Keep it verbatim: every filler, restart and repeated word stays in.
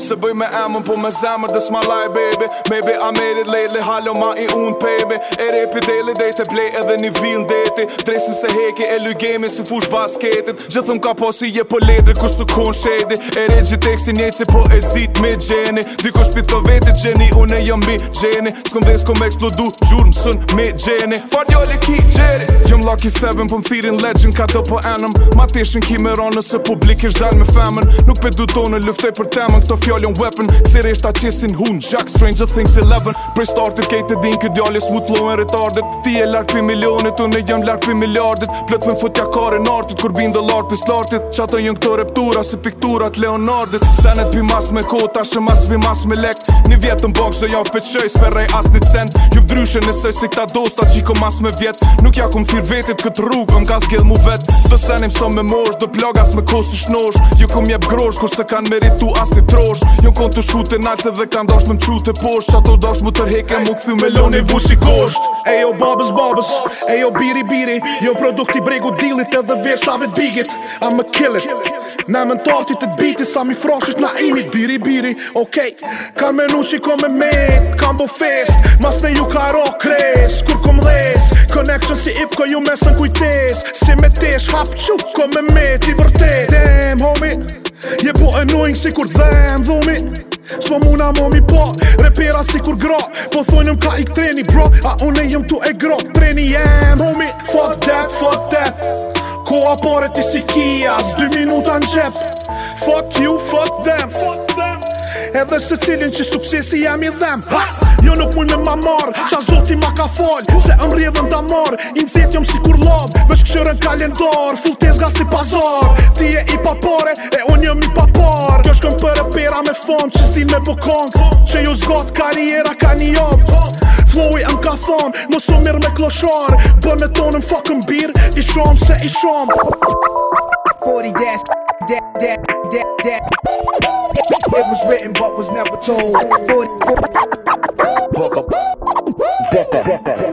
Se bëj me emën po me zemër that's my life baby. Maybe I made it lately, halo ma i unë baby. E repi daily date e play edhe një vil deti. Dresin se heki e luj game si fush basketit. Gjithëm ka posi je po ledri kur su kon shedi. E regji tekstin njejt si po e zit me gjeni. Dikush pit thë vetit gjeni, une jam mi gjeni. S'kom ves kom eksplodu, gjurë mësën me gjeni. Farjoli ki gjeri. Jom lucky seven po m'thirin legend ka do po enëm. Ma teshin ki me ronë nëse publik ish dal me femën. Nuk pe du tonë luftoj për temën, këto fjallon weapon. Kësi reshta qesin hun, Jack Stranger Things eleven. Prej startit kejt e din këtë djalli smut flow e retardit. Ti e lark pi milionit, unë e jëm lark pi miliardit. Plët vën futja kare nartit, kur bin dollar pis lartit. Qato jën këto reptura si pikturat Leonardit. Senet pi mas me kota, shë mas pi mas me lek. Një vjetën box do javë peqëj, sferrej as një cent. Ju dryshe nësoj si këta dosta qiko mas me vjet. Nuk ja kum thir vetit këtë rrugë, më ka s'gjedh mu vet. Do senim so me mosh, do plagas me kosi shnosh. Ju kum jep grosh, kur se kan meritu as një trosh. Jon kon të shute nalte dhe kan dash me m'qu të posht. Qato dash mu tërheke mu këthy me loni vu si kosht. Ejo babës babës, ejo biri biri. Jo produkti bregu dealit edhe versave t'bigit. I'ma kill it. Na mentartit të t'biti sa mi frashit na imit. Biri biri, okej okay. Kan menu që kom me met, kan bo fest. Mas ne ju ka ro kres, kur kom dhes. Connection si ipko ju mesën kujtes. Si me tesh hap qu, kom me met i vërtet. Damn homie, je po annoying si kur dhem dhumi. S'po muna mo mi po, reperat si kur gra. Po thonjëm ka ik treni bro, a une jem tu e gra. Treni jem homie, fuck that, fuck that. Koa pare ti si kias, dy minuta në gjep. Fuck you, fuck them, fuck them. Edhe se cilin që suksesi jam i dhem. Ha! Jo nuk muj me ma marr, qa zoti ma ka fal. Se ëm rjedhën da marr, i mzet jom si kur lab. Vesh këshyrën kalendar, full tezga si pazar. Ti e i papare, e unë jëm i papar. Kjo shkëm për e pera me fam, që s'din me bokong. Që ju zgat karriera ka një javë. Flowi ëm ka thon, mos u mirë me kloshar. Bën me tonën fucking bir, i sham se i sham. forty dash, that, that, that, that. It was written but was never told. forty, forty.